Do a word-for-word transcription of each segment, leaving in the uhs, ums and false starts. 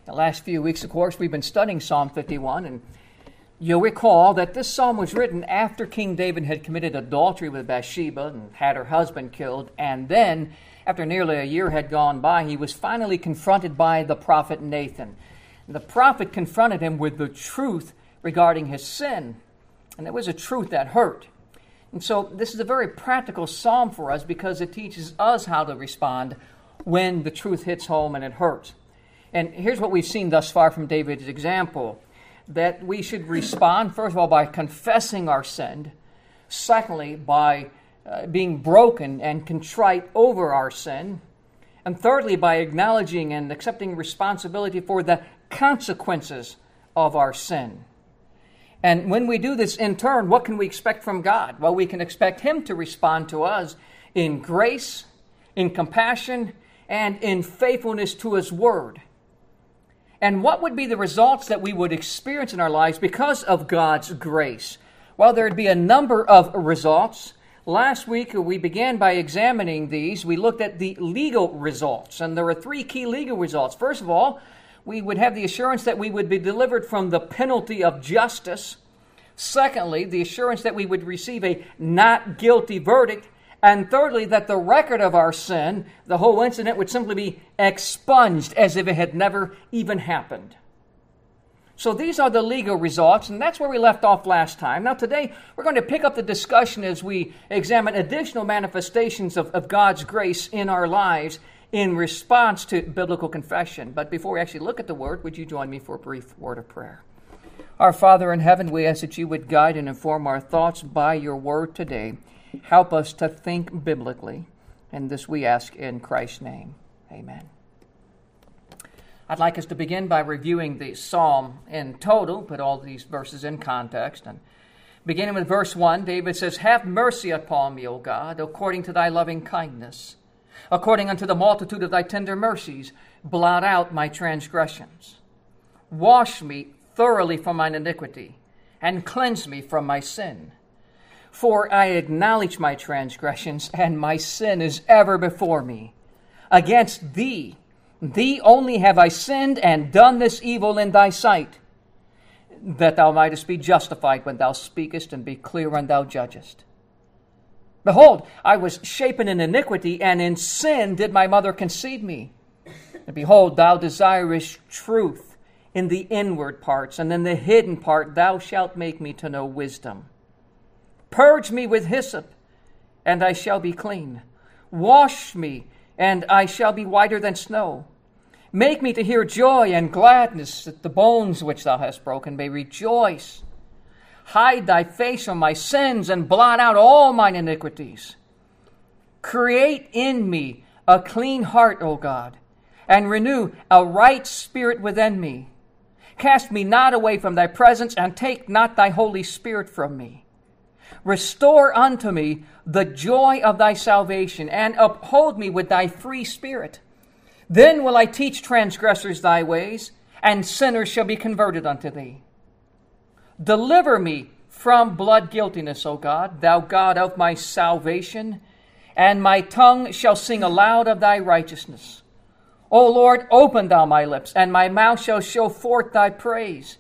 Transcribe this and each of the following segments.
The last few weeks, of course, we've been studying Psalm fifty-one, and you'll recall that this psalm was written after King David had committed adultery with Bathsheba and had her husband killed, and then, after nearly a year had gone by, he was finally confronted by the prophet Nathan. The prophet confronted him with the truth regarding his sin, and it was a truth that hurt. And so this is a very practical psalm for us because it teaches us how to respond when the truth hits home and it hurts. And here's what we've seen thus far from David's example, that we should respond, first of all, by confessing our sin, secondly, by uh, being broken and contrite over our sin, and thirdly, by acknowledging and accepting responsibility for the consequences of our sin. And when we do this in turn, what can we expect from God? Well, we can expect Him to respond to us in grace, in compassion, and in faithfulness to His Word. And what would be the results that we would experience in our lives because of God's grace? Well, there would be a number of results. Last week, we began by examining these. We looked at the legal results, and there were three key legal results. First of all, we would have the assurance that we would be delivered from the penalty of justice. Secondly, the assurance that we would receive a not guilty verdict. And thirdly, that the record of our sin, the whole incident, would simply be expunged as if it had never even happened. So these are the legal results, and that's where we left off last time. Now today, we're going to pick up the discussion as we examine additional manifestations of, of God's grace in our lives in response to biblical confession. But before we actually look at the Word, would you join me for a brief word of prayer? Our Father in heaven, we ask that you would guide and inform our thoughts by your Word today. Help us to think biblically, and this we ask in Christ's name. Amen. I'd like us to begin by reviewing the psalm in total, put all these verses in context. And beginning with verse one, David says, "Have mercy upon me, O God, according to thy loving kindness. According unto the multitude of thy tender mercies, blot out my transgressions. Wash me thoroughly from mine iniquity, and cleanse me from my sin. For I acknowledge my transgressions, and my sin is ever before me. Against thee, thee only have I sinned and done this evil in thy sight, that thou mightest be justified when thou speakest, and be clear when thou judgest. Behold, I was shapen in iniquity, and in sin did my mother conceive me. And behold, thou desirest truth in the inward parts, and in the hidden part thou shalt make me to know wisdom. Purge me with hyssop, and I shall be clean. Wash me, and I shall be whiter than snow. Make me to hear joy and gladness, that the bones which thou hast broken may rejoice. Hide thy face from my sins, and blot out all mine iniquities. Create in me a clean heart, O God, and renew a right spirit within me. Cast me not away from thy presence, and take not thy Holy Spirit from me. Restore unto me the joy of thy salvation, and uphold me with thy free spirit. Then will I teach transgressors thy ways, and sinners shall be converted unto thee. Deliver me from blood guiltiness, O God, thou God of my salvation, and my tongue shall sing aloud of thy righteousness. O Lord, open thou my lips, and my mouth shall show forth thy praise.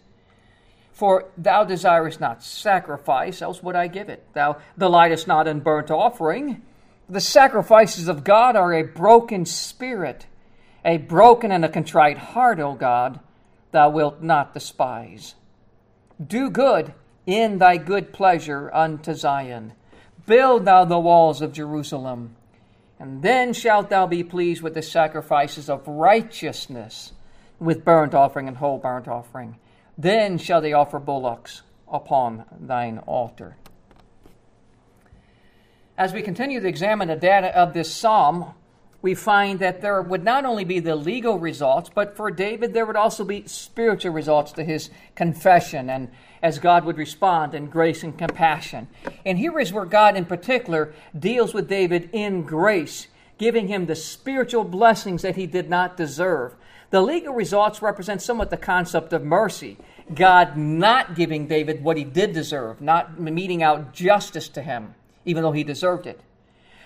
For thou desirest not sacrifice, else would I give it. Thou delightest not in burnt offering. The sacrifices of God are a broken spirit, a broken and a contrite heart, O God, thou wilt not despise. Do good in thy good pleasure unto Zion. Build thou the walls of Jerusalem. And then shalt thou be pleased with the sacrifices of righteousness, with burnt offering and whole burnt offering. Then shall they offer bullocks upon thine altar." As we continue to examine the data of this psalm, we find that there would not only be the legal results, but for David there would also be spiritual results to his confession, and as God would respond in grace and compassion. And here is where God in particular deals with David in grace, giving him the spiritual blessings that he did not deserve. The legal results represent somewhat the concept of mercy. God not giving David what he did deserve, not meting out justice to him, even though he deserved it.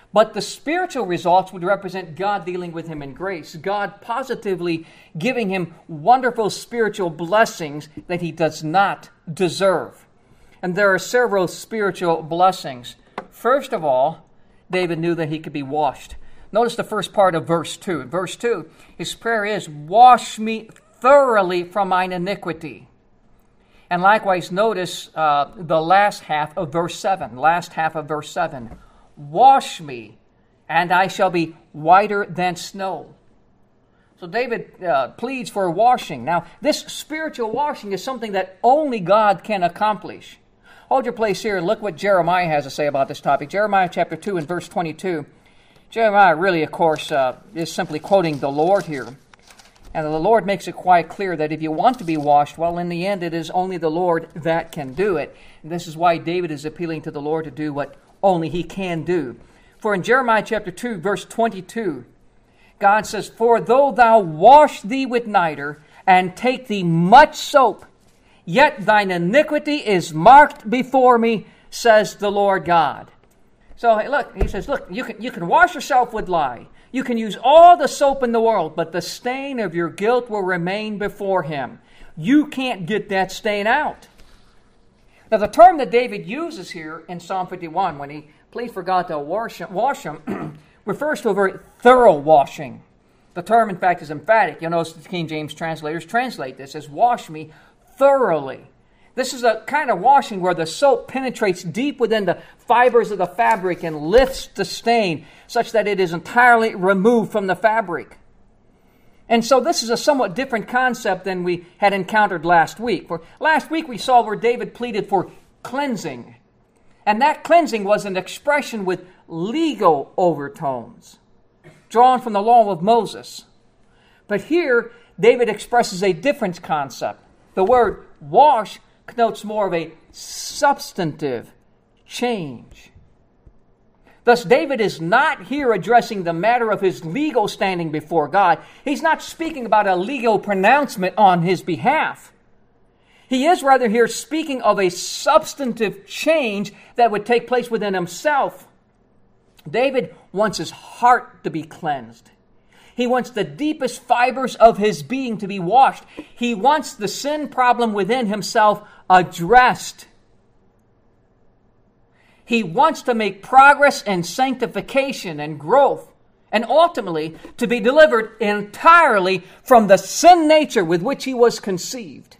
But the spiritual results would represent God dealing with him in grace, God positively giving him wonderful spiritual blessings that he does not deserve. And there are several spiritual blessings. First of all, David knew that he could be washed. Notice the first part of verse two. In verse two, his prayer is, "Wash me thoroughly from mine iniquity." And likewise, notice uh, the last half of verse seven. Last half of verse seven. "Wash me, and I shall be whiter than snow." So David uh, pleads for washing. Now, this spiritual washing is something that only God can accomplish. Hold your place here and look what Jeremiah has to say about this topic. Jeremiah chapter two and verse twenty-two. Jeremiah really, of course, uh, is simply quoting the Lord here. And the Lord makes it quite clear that if you want to be washed, well, in the end, it is only the Lord that can do it. And this is why David is appealing to the Lord to do what only he can do. For in Jeremiah chapter two, verse twenty-two, God says, "For though thou wash thee with niter, and take thee much soap, yet thine iniquity is marked before me, says the Lord God." So look, he says, look, you can, you can wash yourself with lye. You can use all the soap in the world, but the stain of your guilt will remain before him. You can't get that stain out. Now, the term that David uses here in Psalm fifty-one, when he pleads for God to wash him, wash him refers to a very thorough washing. The term, in fact, is emphatic. You'll notice the King James translators translate this as "wash me thoroughly." This is a kind of washing where the soap penetrates deep within the fibers of the fabric and lifts the stain such that it is entirely removed from the fabric. And so this is a somewhat different concept than we had encountered last week. For last week we saw where David pleaded for cleansing. And that cleansing was an expression with legal overtones, drawn from the law of Moses. But here, David expresses a different concept. The word wash connotes more of a substantive change. Thus, David is not here addressing the matter of his legal standing before God. He's not speaking about a legal pronouncement on his behalf. He is rather here speaking of a substantive change that would take place within himself. David wants his heart to be cleansed. He wants the deepest fibers of his being to be washed. He wants the sin problem within himself addressed. He wants to make progress in sanctification and growth, and ultimately to be delivered entirely from the sin nature with which he was conceived.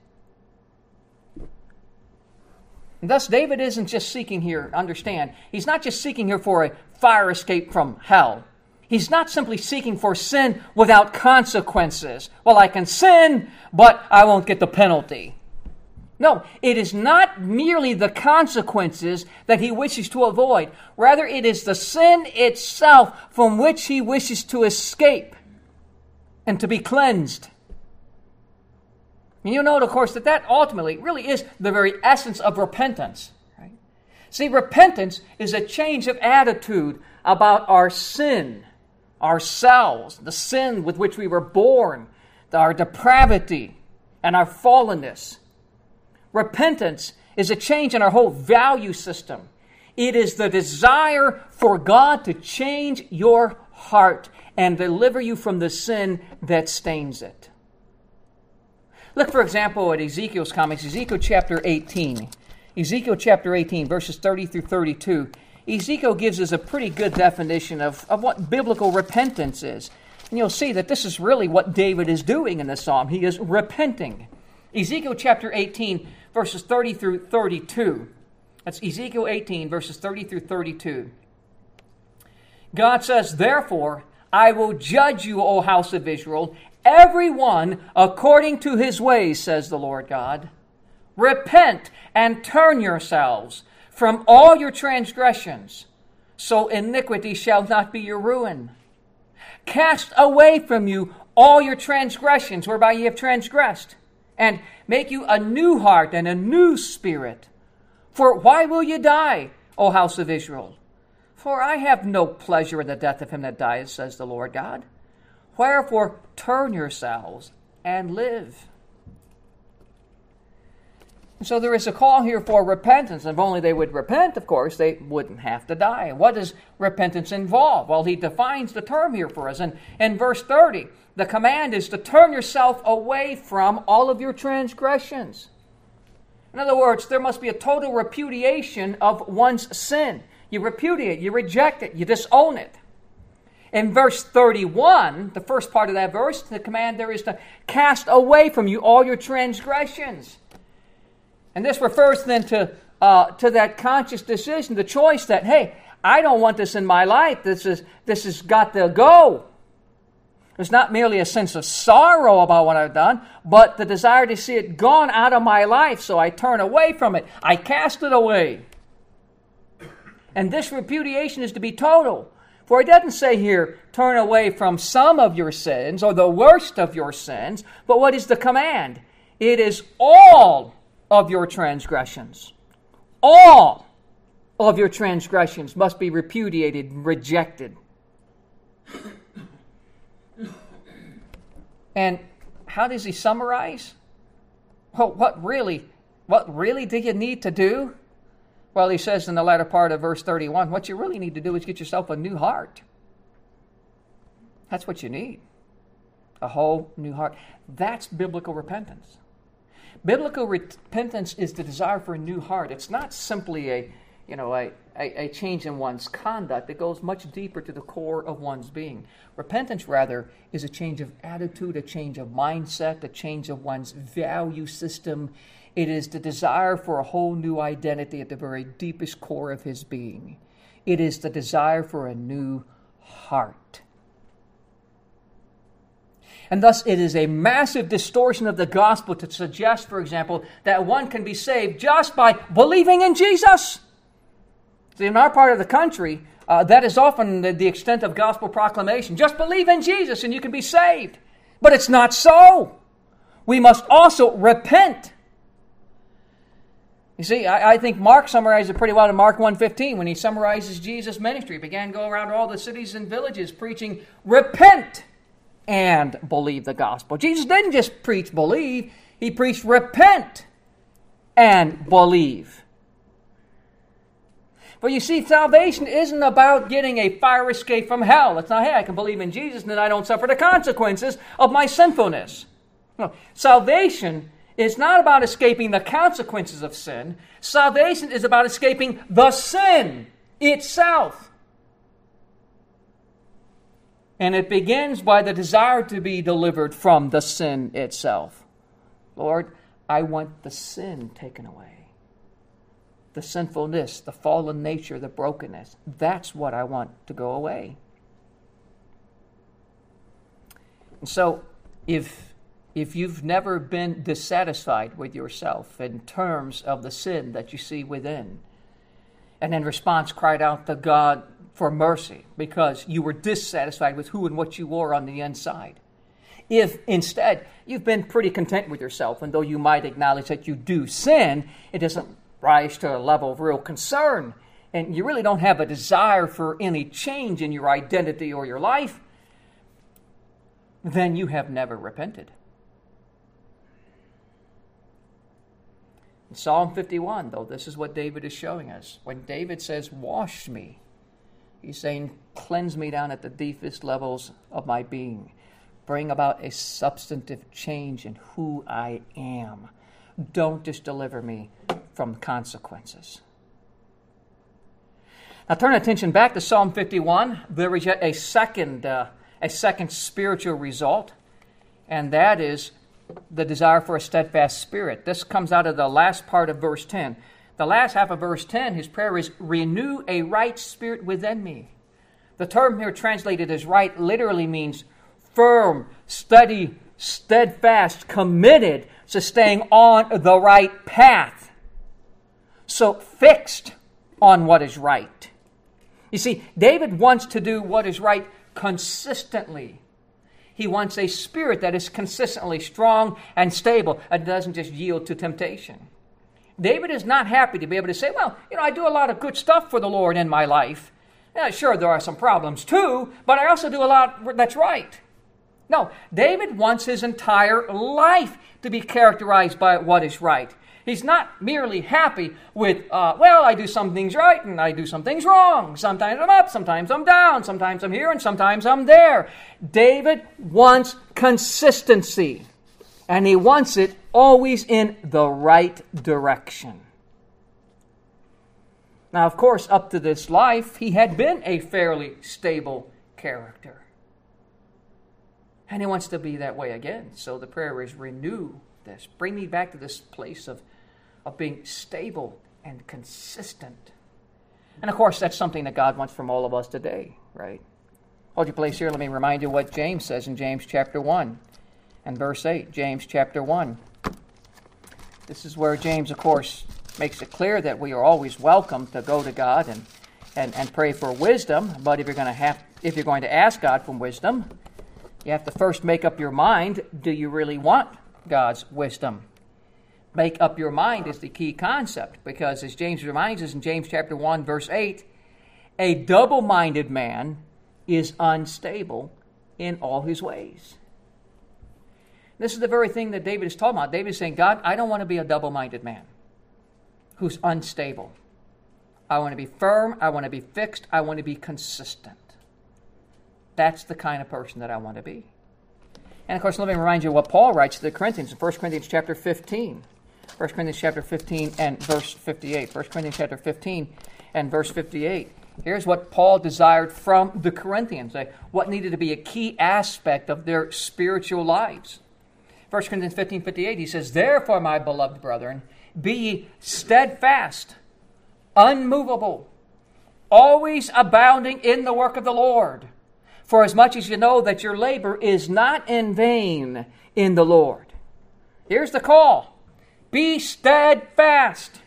And thus, David isn't just seeking here, understand, he's not just seeking here for a fire escape from hell. He's not simply seeking for sin without consequences. Well, I can sin, but I won't get the penalty. No, it is not merely the consequences that he wishes to avoid. Rather, it is the sin itself from which he wishes to escape and to be cleansed. And you note, of course, that that ultimately really is the very essence of repentance. Right? See, repentance is a change of attitude about our sin, ourselves, the sin with which we were born, our depravity, and our fallenness. Repentance is a change in our whole value system. It is the desire for God to change your heart and deliver you from the sin that stains it. Look, for example, at Ezekiel's comics, Ezekiel chapter eighteen. Ezekiel chapter eighteen, verses thirty through thirty-two. Ezekiel gives us a pretty good definition of, of what biblical repentance is. And you'll see that this is really what David is doing in this psalm. He is repenting. Ezekiel chapter eighteen, verses thirty through thirty-two. That's Ezekiel eighteen, verses thirty through thirty-two. God says, "Therefore, I will judge you, O house of Israel, every one according to his ways, says the Lord God. Repent and turn yourselves from all your transgressions, so iniquity shall not be your ruin. Cast away from you all your transgressions whereby ye have transgressed, and make you a new heart and a new spirit. For why will you die, O house of Israel? For I have no pleasure in the death of him that dies, says the Lord God. Wherefore turn yourselves and live." So there is a call here for repentance. If only they would repent, of course, they wouldn't have to die. And what does repentance involve? Well, he defines the term here for us. And in verse thirty, the command is to turn yourself away from all of your transgressions. In other words, there must be a total repudiation of one's sin. You repudiate, you reject it, you disown it. In verse thirty-one, the first part of that verse, the command there is to cast away from you all your transgressions. And this refers then to, uh, to that conscious decision, the choice that, hey, I don't want this in my life. This is this has got to go. It's not merely a sense of sorrow about what I've done, but the desire to see it gone out of my life, so I turn away from it. I cast it away. And this repudiation is to be total. For it doesn't say here, turn away from some of your sins or the worst of your sins, but what is the command? It is all of your transgressions. All of your transgressions must be repudiated, rejected. And how does he summarize? Well, what really, what really do you need to do? Well, he says in the latter part of verse thirty-one, what you really need to do is get yourself a new heart. That's what you need. A whole new heart. That's biblical repentance. Biblical repentance is the desire for a new heart. It's not simply a, you know, a, a, a change in one's conduct. It goes much deeper to the core of one's being. Repentance, rather, is a change of attitude, a change of mindset, a change of one's value system. It is the desire for a whole new identity at the very deepest core of his being. It is the desire for a new heart. And thus it is a massive distortion of the gospel to suggest, for example, that one can be saved just by believing in Jesus. See, in our part of the country, uh, that is often the, the extent of gospel proclamation. Just believe in Jesus and you can be saved. But it's not so. We must also repent. You see, I, I think Mark summarized it pretty well in Mark one fifteen when he summarizes Jesus' ministry. He began to go around all the cities and villages preaching, repent and believe the gospel. Jesus didn't just preach believe, he preached repent and believe. But you see, salvation isn't about getting a fire escape from hell. It's not, hey, I can believe in Jesus and then I don't suffer the consequences of my sinfulness. No, salvation is not about escaping the consequences of sin. Salvation is about escaping the sin itself. And it begins by the desire to be delivered from the sin itself. Lord, I want the sin taken away. The sinfulness, the fallen nature, the brokenness. That's what I want to go away. And so, if, if you've never been dissatisfied with yourself in terms of the sin that you see within, and in response cried out to God for mercy because you were dissatisfied with who and what you were on the inside. If instead you've been pretty content with yourself, and though you might acknowledge that you do sin, it doesn't rise to a level of real concern, and you really don't have a desire for any change in your identity or your life, then you have never repented. In Psalm fifty-one, though, this is what David is showing us. When David says, wash me, he's saying, cleanse me down at the deepest levels of my being. Bring about a substantive change in who I am. Don't just deliver me from consequences. Now turn attention back to Psalm fifty-one. There is yet a second, uh, a second spiritual result, and that is the desire for a steadfast spirit. This comes out of the last part of verse ten. The last half of verse ten, his prayer is, renew a right spirit within me. The term here translated as right literally means firm, steady, steadfast, committed to staying on the right path. So fixed on what is right. You see, David wants to do what is right consistently. He wants a spirit that is consistently strong and stable and doesn't just yield to temptation. David is not happy to be able to say, well, you know, I do a lot of good stuff for the Lord in my life. Yeah, sure, there are some problems too, but I also do a lot that's right. No, David wants his entire life to be characterized by what is right. He's not merely happy with, uh, well, I do some things right and I do some things wrong. Sometimes I'm up, sometimes I'm down, sometimes I'm here and sometimes I'm there. David wants consistency, and he wants it always in the right direction. Now, of course, up to this life, he had been a fairly stable character. And he wants to be that way again. So the prayer is, renew this. Bring me back to this place of, of being stable and consistent. And of course, that's something that God wants from all of us today, right? Hold your place here. Let me remind you what James says in James chapter one and verse eight. James chapter one. This is where James, of course, makes it clear that we are always welcome to go to God and, and, and pray for wisdom. But if you're going to have, if you're going to ask God for wisdom, you have to first make up your mind, do you really want God's wisdom? Make up your mind is the key concept, because as James reminds us in James chapter one, verse eight, a double-minded man is unstable in all his ways. This is the very thing that David is talking about. David is saying, God, I don't want to be a double-minded man who's unstable. I want to be firm. I want to be fixed. I want to be consistent. That's the kind of person that I want to be. And of course, let me remind you what Paul writes to the Corinthians in First Corinthians chapter fifteen. First Corinthians chapter fifteen and verse fifty-eight. First Corinthians chapter fifteen and verse fifty-eight. Here's what Paul desired from the Corinthians, like what needed to be a key aspect of their spiritual lives. First Corinthians fifteen fifty-eight, he says, therefore, my beloved brethren, be ye steadfast, unmovable, always abounding in the work of the Lord. For as much as you know that your labor is not in vain in the Lord. Here's the call. Be steadfast,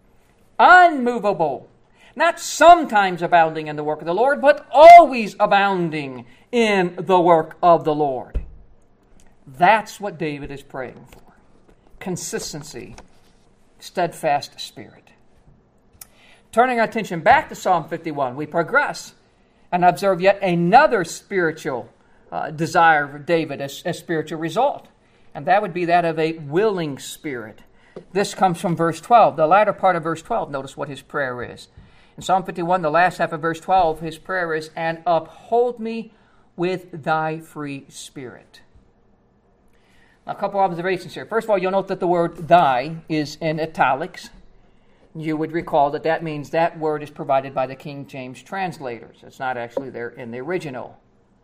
unmovable, not sometimes abounding in the work of the Lord, but always abounding in the work of the Lord. That's what David is praying for. Consistency, steadfast spirit. Turning our attention back to Psalm fifty-one, we progress and observe yet another spiritual uh, desire of David, as a spiritual result. And that would be that of a willing spirit. This comes from verse twelve. The latter part of verse twelve, notice what his prayer is. In Psalm fifty-one, the last half of verse twelve, his prayer is, and uphold me with thy free spirit. Now, a couple observations here. First of all, you'll note that the word thy is in italics. You would recall that that means that word is provided by the King James translators. It's not actually there in the original.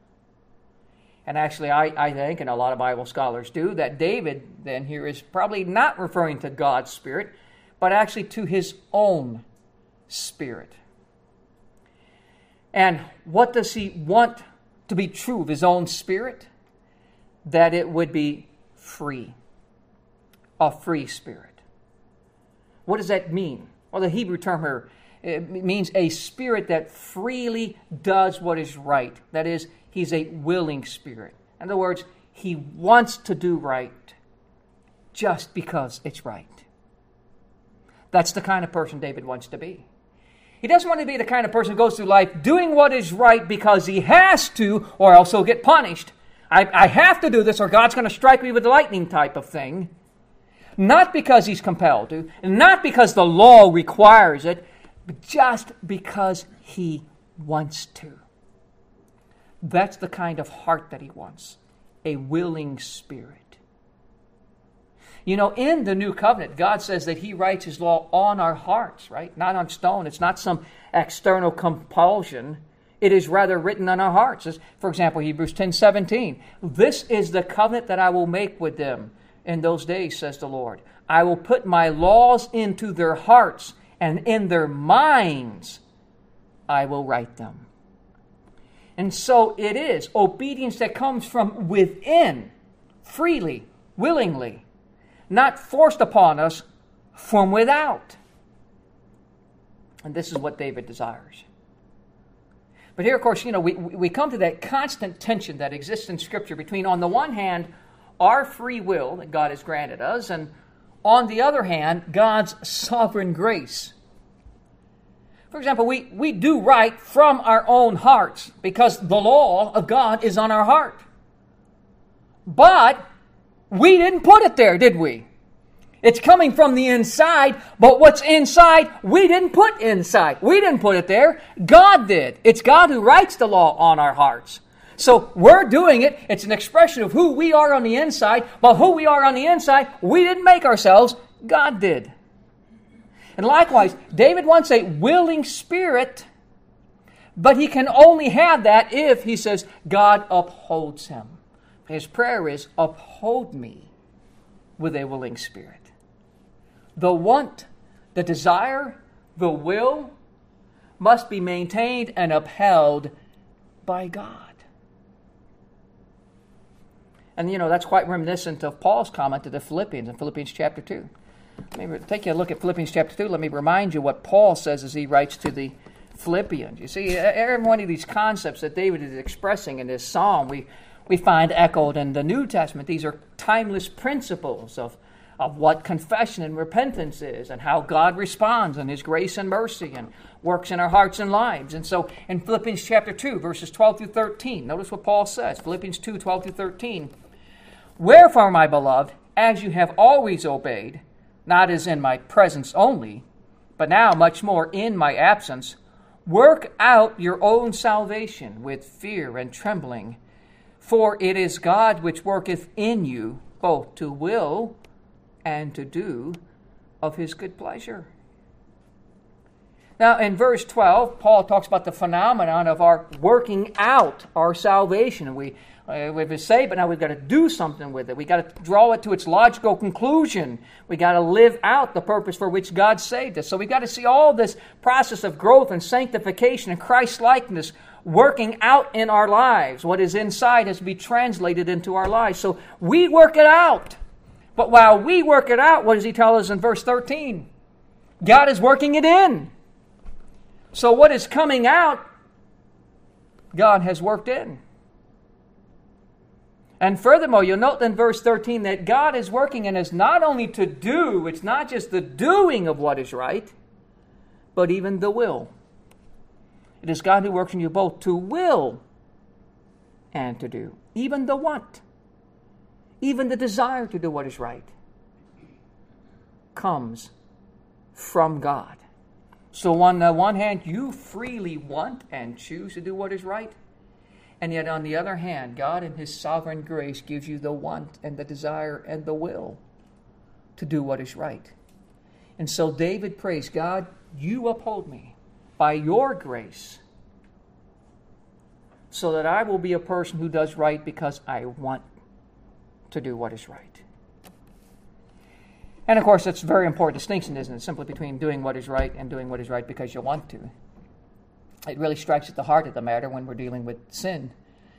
And actually, I, I think, and a lot of Bible scholars do, that David then here is probably not referring to God's Spirit, but actually to his own spirit. And what does he want to be true of his own spirit? That it would be free. A free spirit. What does that mean? Well, the Hebrew term here, it means a spirit that freely does what is right. That is, he's a willing spirit. In other words, he wants to do right just because it's right. That's the kind of person David wants to be. He doesn't want to be the kind of person who goes through life doing what is right because he has to, or else he'll get punished. I, I have to do this or God's going to strike me with lightning type of thing. Not because he's compelled to, and not because the law requires it, but just because he wants to. That's the kind of heart that he wants, a willing spirit. You know, in the New Covenant, God says that he writes his law on our hearts, right? Not on stone. It's not some external compulsion. It is rather written on our hearts. As, for example, Hebrews ten seventeen. This is the covenant that I will make with them in those days, says the Lord. I will put my laws into their hearts, and in their minds I will write them. And so it is obedience that comes from within, freely, willingly, not forced upon us from without. And this is what David desires. But here, of course, you know, we, we come to that constant tension that exists in Scripture between, on the one hand, our free will that God has granted us, and on the other hand, God's sovereign grace. For example, we, we do right from our own hearts because the law of God is on our heart. But we didn't put it there, did we? It's coming from the inside, but what's inside, we didn't put inside. We didn't put it there. God did. It's God who writes the law on our hearts. So we're doing it. It's an expression of who we are on the inside, but who we are on the inside, we didn't make ourselves. God did. And likewise, David wants a willing spirit, but he can only have that if, he says, God upholds him. His prayer is, uphold me with a willing spirit. The want, the desire, the will must be maintained and upheld by God. And, you know, that's quite reminiscent of Paul's comment to the Philippians in Philippians chapter two. Let me take a look at Philippians chapter two. Let me remind you what Paul says as he writes to the Philippians. You see, every one of these concepts that David is expressing in this psalm, we, we find echoed in the New Testament. These are timeless principles of, of what confession and repentance is and how God responds in His grace and mercy and works in our hearts and lives. And so in Philippians chapter two, verses twelve through thirteen, notice what Paul says. Philippians two, twelve through thirteen. Wherefore, my beloved, as you have always obeyed, not as in my presence only, but now much more in my absence, work out your own salvation with fear and trembling. For it is God which worketh in you both to will and to do of His good pleasure. Now, in verse twelve, Paul talks about the phenomenon of our working out our salvation. We uh, we've saved, but now we've got to do something with it. We've got to draw it to its logical conclusion. We've got to live out the purpose for which God saved us. So we've got to see all this process of growth and sanctification and Christ-likeness working out in our lives. What is inside has to be translated into our lives. So we work it out. But while we work it out, what does he tell us in verse thirteen? God is working it in. So what is coming out, God has worked in. And furthermore, you'll note in verse thirteen that God is working in us not only to do, it's not just the doing of what is right, but even the will. It is God who works in you both to will and to do. Even the want, even the desire to do what is right, comes from God. So on the one hand, you freely want and choose to do what is right. And yet on the other hand, God in His sovereign grace gives you the want and the desire and the will to do what is right. And so David prays, God, you uphold me by your grace so that I will be a person who does right because I want to do what is right. And of course, that's a very important distinction, isn't it? Simply between doing what is right and doing what is right because you want to. It really strikes at the heart of the matter when we're dealing with sin.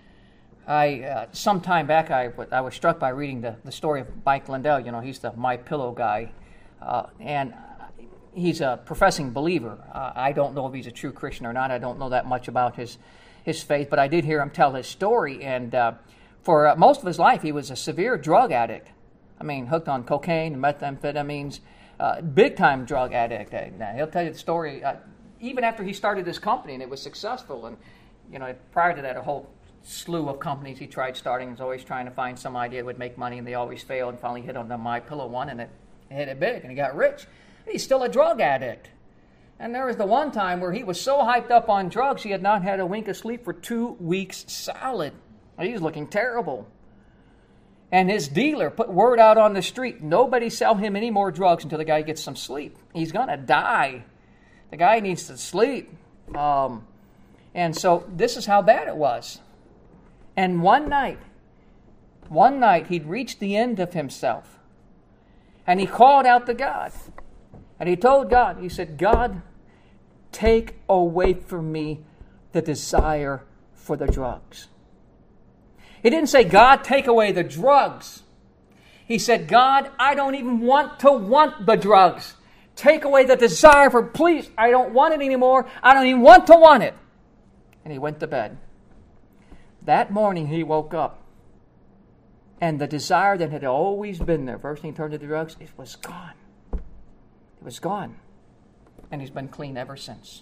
I uh, some time back, I, I was struck by reading the, the story of Mike Lindell. You know, he's the My Pillow guy, uh, and he's a professing believer. Uh, I don't know if he's a true Christian or not. I don't know that much about his his faith, but I did hear him tell his story. And uh, for uh, most of his life, he was a severe drug addict. I mean, hooked on cocaine and methamphetamines, uh, big-time drug addict. Now, he'll tell you the story. Uh, even after he started his company and it was successful, and you know, prior to that, a whole slew of companies he tried starting. He was always trying to find some idea that would make money, and they always failed. And finally hit on the My Pillow one, and it hit it big, and he got rich. He's still a drug addict. And there was the one time where he was so hyped up on drugs, he had not had a wink of sleep for two weeks solid. He was looking terrible. And his dealer put word out on the street, nobody sell him any more drugs until the guy gets some sleep. He's going to die. The guy needs to sleep. Um, and so this is how bad it was. And one night, one night he'd reached the end of himself. And he called out to God. And he told God, he said, God, take away from me the desire for the drugs. He didn't say, God, take away the drugs. He said, God, I don't even want to want the drugs. Take away the desire for, please, I don't want it anymore. I don't even want to want it. And he went to bed. That morning he woke up. And the desire that had always been there, first thing he turned to the drugs, it was gone. It was gone. And he's been clean ever since.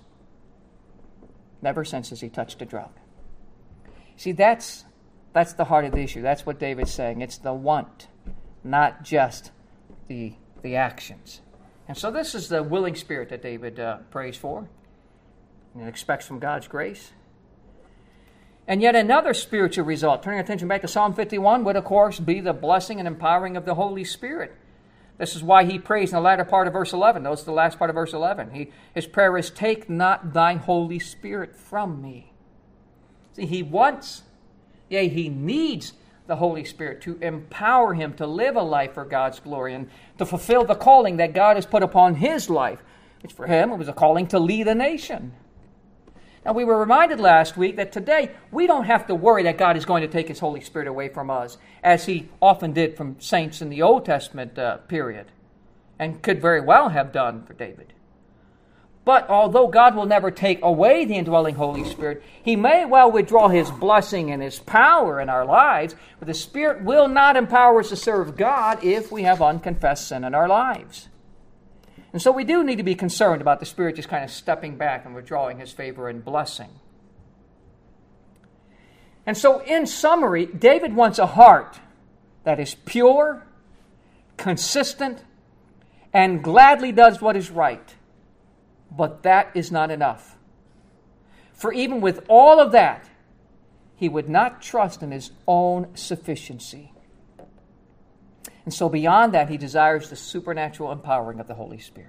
Never since has he touched a drug. See, that's that's the heart of the issue. That's what David's saying. It's the want, not just the the actions. And so this is the willing spirit that David uh, prays for and expects from God's grace. And yet another spiritual result, turning our attention back to Psalm fifty-one, would of course be the blessing and empowering of the Holy Spirit. This is why he prays in the latter part of verse eleven. Notice the last part of verse eleven. He, his prayer is, take not thy Holy Spirit from me. See, he wants, yea, he needs the Holy Spirit to empower him to live a life for God's glory and to fulfill the calling that God has put upon his life, which for him it was a calling to lead a nation. Now, we were reminded last week that today we don't have to worry that God is going to take his Holy Spirit away from us, as he often did from saints in the Old Testament uh, period, and could very well have done for David. But although God will never take away the indwelling Holy Spirit, he may well withdraw his blessing and his power in our lives, but the Spirit will not empower us to serve God if we have unconfessed sin in our lives. And so we do need to be concerned about the Spirit just kind of stepping back and withdrawing his favor and blessing. And so in summary, David wants a heart that is pure, consistent, and gladly does what is right. But that is not enough. For even with all of that, he would not trust in his own sufficiency. And so beyond that, he desires the supernatural empowering of the Holy Spirit.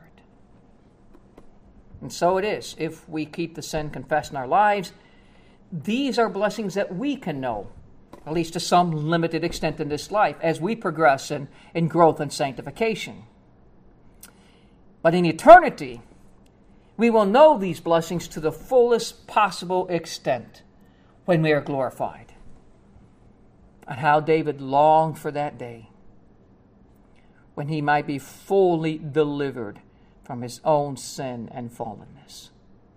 And so it is. If we keep the sin confessed in our lives, these are blessings that we can know, at least to some limited extent in this life, as we progress in, in growth and sanctification. But in eternity, we will know these blessings to the fullest possible extent when we are glorified. And how David longed for that day, when he might be fully delivered from his own sin and fallenness.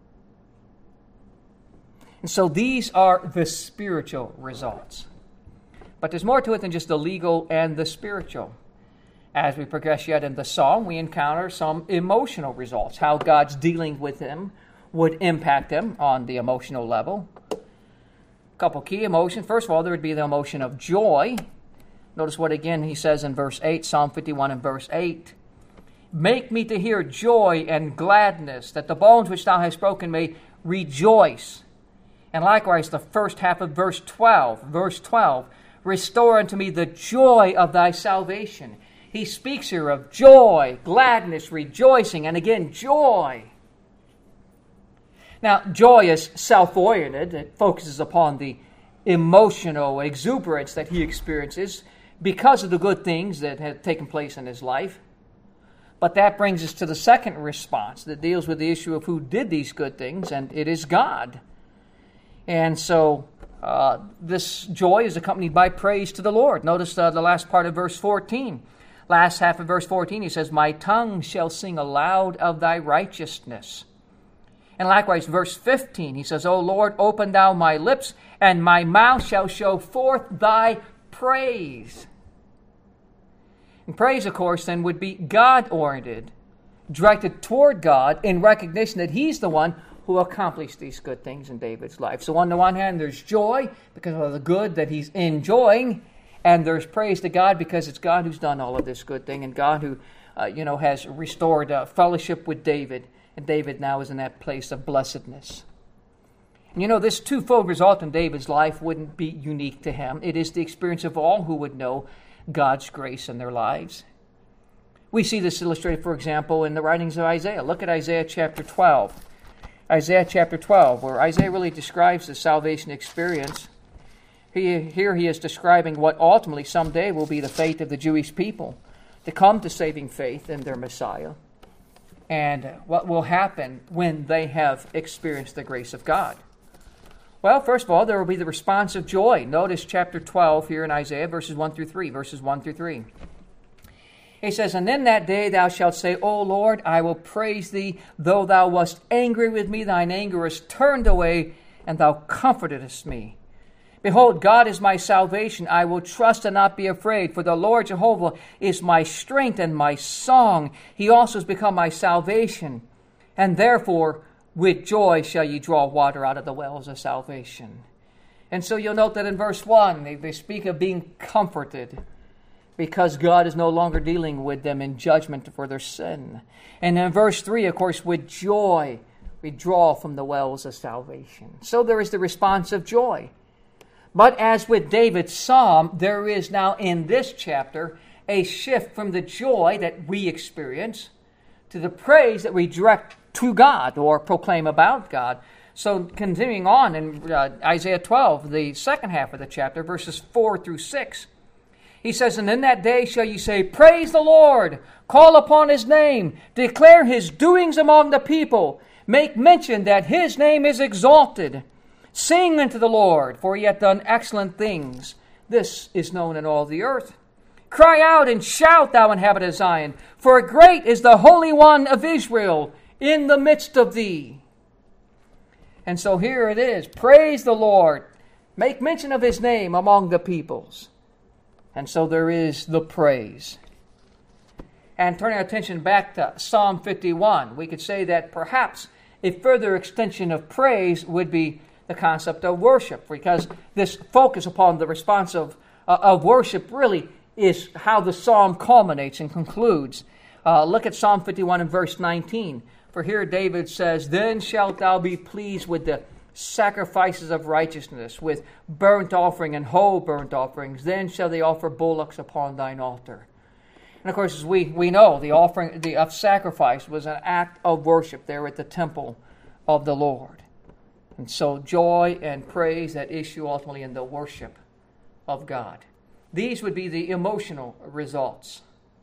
And so these are the spiritual results. But there's more to it than just the legal and the spiritual. As we progress yet in the psalm, we encounter some emotional results, how God's dealing with him would impact him on the emotional level. A couple key emotions. First of all, there would be the emotion of joy. Notice what again he says in verse eight, Psalm fifty-one and verse eight. Make me to hear joy and gladness, that the bones which thou hast broken may rejoice. And likewise the first half of verse twelve. Verse twelve, restore unto me the joy of thy salvation. He speaks here of joy, gladness, rejoicing, and again, joy. Now, joy is self-oriented. It focuses upon the emotional exuberance that he experiences because of the good things that have taken place in his life. But that brings us to the second response that deals with the issue of who did these good things, and it is God. And so uh, this joy is accompanied by praise to the Lord. Notice uh, the last part of verse fourteen. Last half of verse fourteen, he says, my tongue shall sing aloud of thy righteousness. And likewise, verse fifteen, he says, O Lord, open thou my lips, and my mouth shall show forth thy praise. And praise, of course, then would be God-oriented, directed toward God in recognition that he's the one who accomplished these good things in David's life. So on the one hand, there's joy because of the good that he's enjoying, and there's praise to God because it's God who's done all of this good thing, and God who, uh, you know, has restored uh, fellowship with David, and David now is in that place of blessedness. And you know, this twofold result in David's life wouldn't be unique to him. It is the experience of all who would know God's grace in their lives. We see this illustrated, for example, in the writings of Isaiah. Look at Isaiah chapter twelve. Isaiah chapter twelve, where Isaiah really describes the salvation experience. He, here he is describing what ultimately someday will be the fate of the Jewish people, to come to saving faith in their Messiah, and what will happen when they have experienced the grace of God. Well, first of all, there will be the response of joy. Notice chapter twelve here in Isaiah, verses one through three, verses one through three. He says, and in that day thou shalt say, O Lord, I will praise thee, though thou wast angry with me, thine anger is turned away, and thou comfortedst me. Behold, God is my salvation. I will trust and not be afraid, for the Lord Jehovah is my strength and my song. He also has become my salvation. And therefore, with joy shall ye draw water out of the wells of salvation. And so you'll note that in verse one, they, they speak of being comforted. because God is no longer dealing with them in judgment for their sin. And in verse three, of course, with joy we draw from the wells of salvation. So there is the response of joy. But as with David's psalm, there is now in this chapter a shift from the joy that we experience to the praise that we direct to God or proclaim about God. So continuing on in uh, Isaiah twelve, the second half of the chapter, verses four through six, he says, "And in that day shall you say, Praise the Lord, call upon his name, declare his doings among the people, make mention that his name is exalted. Sing unto the Lord, for he hath done excellent things. This is known in all the earth. Cry out and shout, thou inhabitant of Zion, for great is the Holy One of Israel in the midst of thee." And so here it is. Praise the Lord. Make mention of his name among the peoples. And so there is the praise. And turning our attention back to Psalm fifty-one, we could say that perhaps a further extension of praise would be the concept of worship, because this focus upon the response of, uh, of worship really is how the psalm culminates and concludes. Uh, look at Psalm fifty-one and verse nineteen. For here David says, "Then shalt thou be pleased with the sacrifices of righteousness, with burnt offering and whole burnt offerings. Then shall they offer bullocks upon thine altar." And of course, as we, we know, the offering the, of sacrifice was an act of worship there at the temple of the Lord. And so joy and praise that issue ultimately in the worship of God. These would be the emotional results.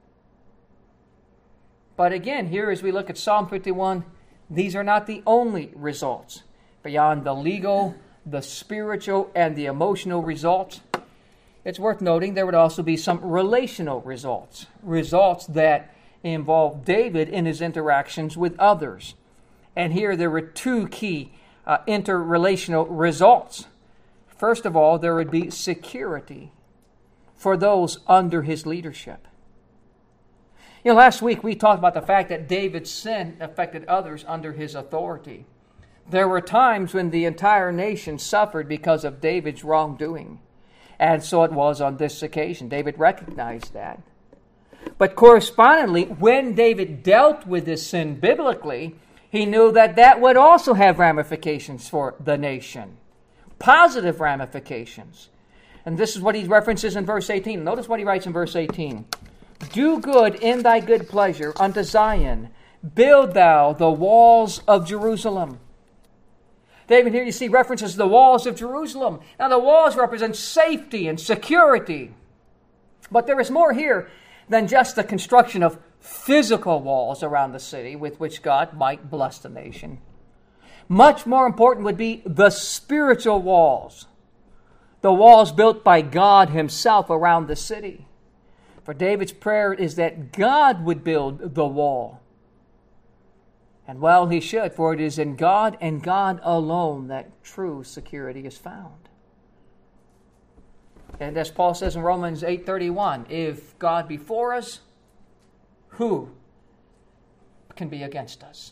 But again, here as we look at Psalm fifty-one, these are not the only results. Beyond the legal, the spiritual, and the emotional results, it's worth noting there would also be some relational results. Results that involve David in his interactions with others. And here there were two key uh, interrelational results. First of all, there would be security for those under his leadership. You know, last week we talked about the fact that David's sin affected others under his authority. There were times when the entire nation suffered because of David's wrongdoing. And so it was on this occasion. David recognized that. But correspondingly, when David dealt with this sin biblically, he knew that that would also have ramifications for the nation. Positive ramifications. And this is what he references in verse eighteen. Notice what he writes in verse eighteen. "Do good in thy good pleasure unto Zion. Build thou the walls of Jerusalem." David, here you see references to the walls of Jerusalem. Now the walls represent safety and security. But there is more here than just the construction of physical walls around the city with which God might bless the nation. Much more important would be the spiritual walls. The walls built by God himself around the city. For David's prayer is that God would build the wall. And well, he should, for it is in God and God alone that true security is found. And as Paul says in Romans eight thirty-one, if God be for us, who can be against us?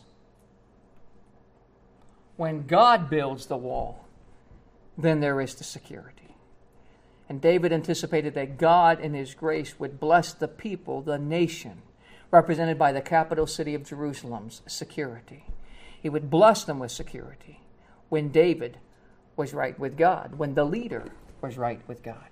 When God builds the wall, then there is the security. And David anticipated that God in his grace would bless the people, the nation, represented by the capital city of Jerusalem's security. He would bless them with security when David was right with God, when the leader was right with God.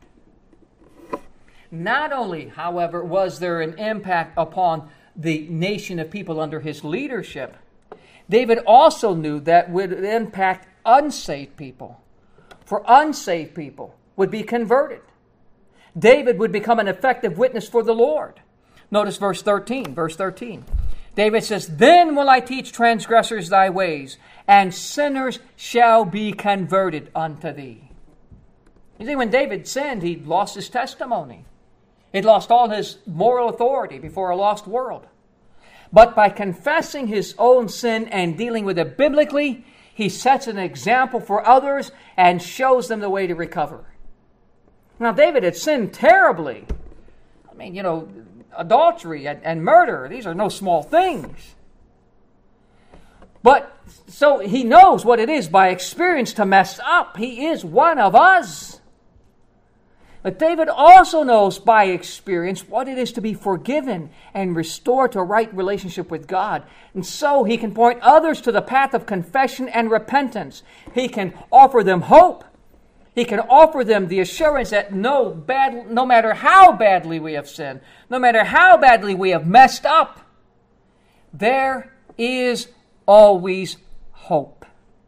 Not only, however, was there an impact upon the nation of people under his leadership, David also knew that would impact unsaved people. For unsaved people would be converted. David would become an effective witness for the Lord. Notice verse thirteen. Verse thirteen. David says, "Then will I teach transgressors thy ways, and sinners shall be converted unto thee." You see, when David sinned, he lost his testimony. He'd lost all his moral authority before a lost world. But by confessing his own sin and dealing with it biblically, he sets an example for others and shows them the way to recover. Now, David had sinned terribly. I mean, you know, adultery and, and murder, these are no small things. But so he knows what it is by experience to mess up. He is one of us. But David also knows by experience what it is to be forgiven and restored to a right relationship with God. And so he can point others to the path of confession and repentance. He can offer them hope. He can offer them the assurance that no, bad, no matter how badly we have sinned, no matter how badly we have messed up, there is always hope.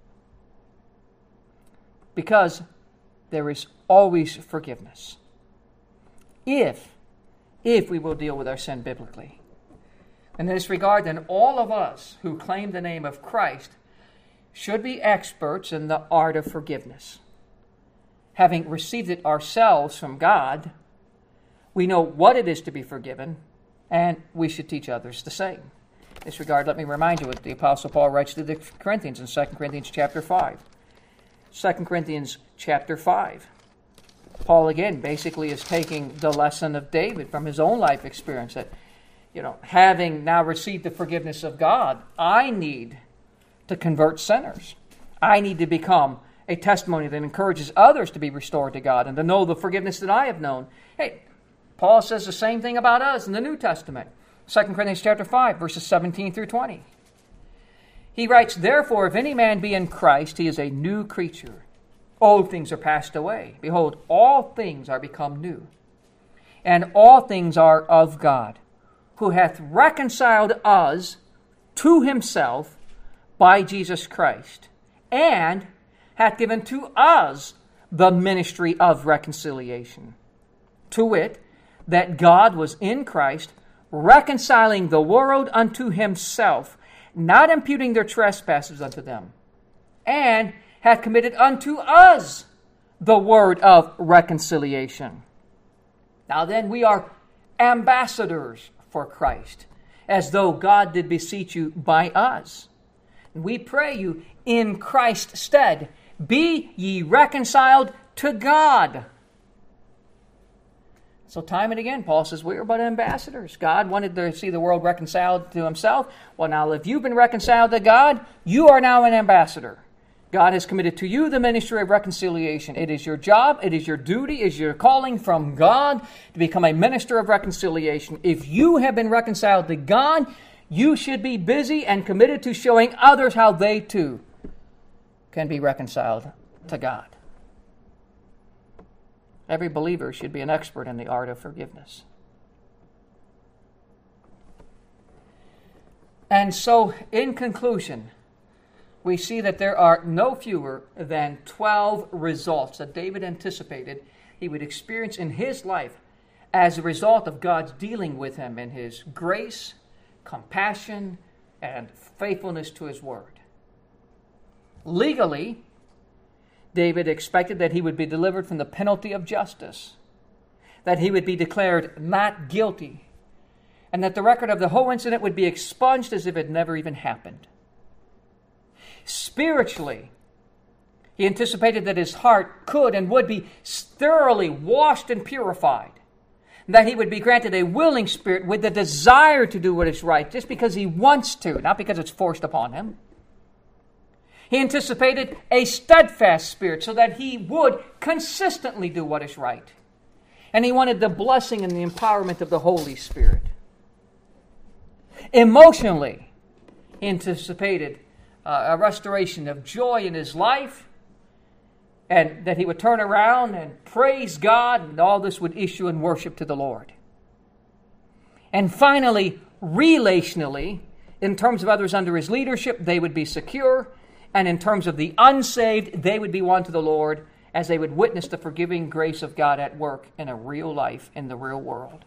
Because there is always forgiveness. If, if we will deal with our sin biblically. In this regard, then, all of us who claim the name of Christ should be experts in the art of forgiveness. Having received it ourselves from God, we know what it is to be forgiven, and we should teach others the same. In this regard, let me remind you what the Apostle Paul writes to the Corinthians in Second Corinthians chapter five. Second Corinthians chapter five. Paul, again, basically is taking the lesson of David from his own life experience that, you know, having now received the forgiveness of God, I need to convert sinners. I need to become a testimony that encourages others to be restored to God and to know the forgiveness that I have known. Hey, Paul says the same thing about us in the New Testament. Second Corinthians chapter five, verses seventeen through twenty. He writes, "Therefore, if any man be in Christ, he is a new creature. Old things are passed away. Behold, all things are become new. And all things are of God, who hath reconciled us to himself by Jesus Christ, and hath given to us the ministry of reconciliation. To wit, that God was in Christ, reconciling the world unto himself, not imputing their trespasses unto them, and hath committed unto us the word of reconciliation. Now then, we are ambassadors for Christ, as though God did beseech you by us. And we pray you, in Christ's stead, be ye reconciled to God." So time and again, Paul says, we are but ambassadors. God wanted to see the world reconciled to himself. Well, now, if you've been reconciled to God, you are now an ambassador. God has committed to you the ministry of reconciliation. It is your job, it is your duty, it is your calling from God to become a minister of reconciliation. If you have been reconciled to God, you should be busy and committed to showing others how they too can be reconciled to God. Every believer should be an expert in the art of forgiveness. And so, in conclusion, we see that there are no fewer than twelve results that David anticipated he would experience in his life as a result of God's dealing with him in his grace, compassion, and faithfulness to his word. Legally, David expected that he would be delivered from the penalty of justice, that he would be declared not guilty, and that the record of the whole incident would be expunged as if it never even happened. Spiritually, he anticipated that his heart could and would be thoroughly washed and purified, that he would be granted a willing spirit with the desire to do what is right, just because he wants to, not because it's forced upon him. He anticipated a steadfast spirit so that he would consistently do what is right. And he wanted the blessing and the empowerment of the Holy Spirit. Emotionally, he anticipated uh, a restoration of joy in his life, and that he would turn around and praise God, and all this would issue in worship to the Lord. And finally, relationally, in terms of others under his leadership, they would be secure. And in terms of the unsaved, they would be won to the Lord as they would witness the forgiving grace of God at work in a real life, in the real world.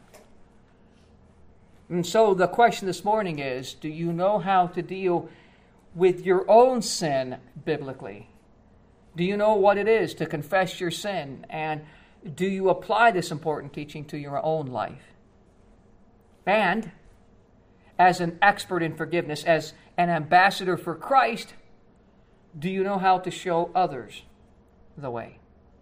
And so the question this morning is, do you know how to deal with your own sin biblically? Do you know what it is to confess your sin? And do you apply this important teaching to your own life? And as an expert in forgiveness, as an ambassador for Christ, do you know how to show others the way?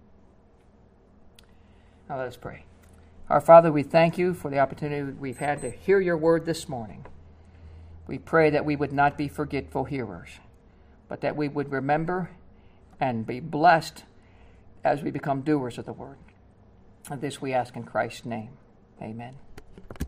Now let us pray. Our Father, we thank you for the opportunity we've had to hear your word this morning. We pray that we would not be forgetful hearers, but that we would remember and be blessed as we become doers of the word. This we ask in Christ's name. Amen.